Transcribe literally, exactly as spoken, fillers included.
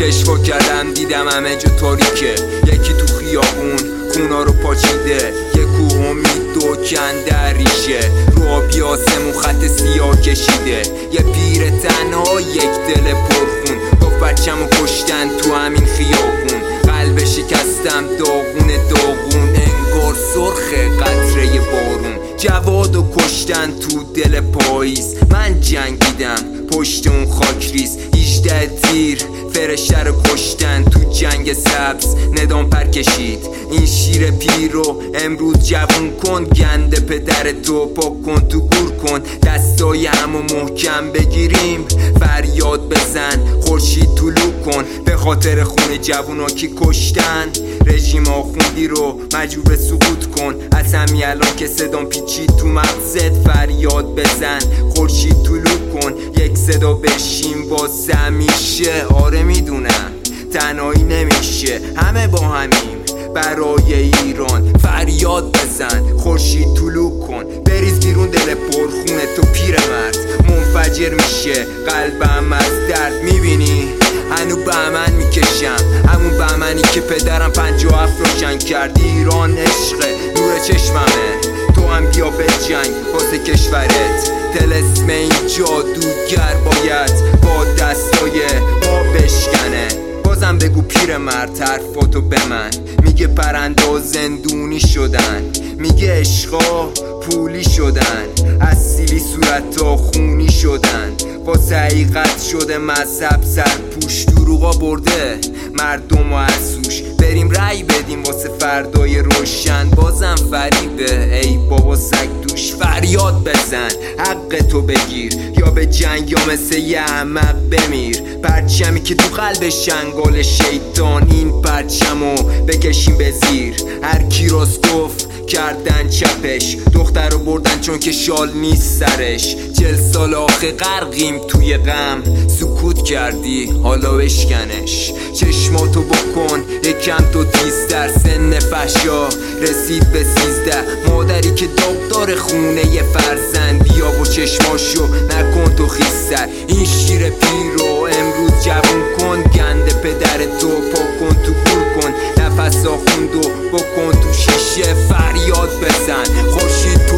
کشفا کردم دیدم همه جا تاریکه. یکی تو خیابون خونا رو پاچیده، یه کوه امید دوکن در ریشه، رو آبی آسمون خط سیاه کشیده. یه پیر تنها یک دل پرخون، گفت بچه‌مو کشتن تو همین خیابون. قلب شکستم داغون داغون، انگار سرخ قطره بارون. جوادو کشتن تو دل پاییز، من جنگیدم پشت اون خاک ریز. هجده تیر فرشته رو کشتن تو جنگ سبز، ندام پر کشید. این شیر پیر رو امروز جوون کن، گنده پدر تو پاک کن تو گور کن. دستای همو محکم بگیریم، فریاد بزن خورشید طلوع کن. به خاطر خون جوونا کی کشتن، رژیم آخوندی رو مجبور به سقوط کن. از همین الان که صدام پیچید تو مغزت، فریاد بزن خورشید طلوع کن. یک صدا بشیم واسه همیشه، آره میدونم تنهایی نمیشه، همه با همیم برای ایران. فریاد بزن خورشید طلوع کن، بریز بیرون دل پرخونه تو پیرمرد. منفجر میشه قلبم از درد، میبینی هنو بهمن میکشم، همون بهمنی که پدرم پنجاه و هفت روشن کرد. ایران عشقه نور چشممه، تو هم بیا به جنگ واسه کشورت. طلسم این جادوگر باید با دستای ما بشکنه. بازم بگو پیرمرد حرفاتو به من، میگه پرنده زندونی شدن، میگه عشقا پولی شدن، اصیلی صورتا خونی شدن. واسه حقیقت شده مذهب سرپوش، دروغا برده مردم و ارسوش. بریم رای بدیم واسه فردای روشن، بازم فریبه ای بابا سگ دوش. فریاد بزن حق تو بگیر، یا به جنگ یا مثل یه احمق بمیر. پرچمی که تو قلب شنگال شیطان، این پرچمو بکشیم به زیر. هر کی راست گفت کردن چپش، دختر رو بردن چون که شال نیست سرش. چل سال آخه غرقیم توی غم، سکوت کردی حالا بشکنش. چشماتو بکن یکم تو تیزتر، سن فحشا رسید به سیزده. مادری که داغ داره خونه ی فرزند، بیا و چشماشو نکن تو خیستر. این شیر پیر رو امروز جوون کن، گنده پدر تو پاک کن تو گور کن. نفس آخوندو بکن تو شیشه، فریاد بزن خورشید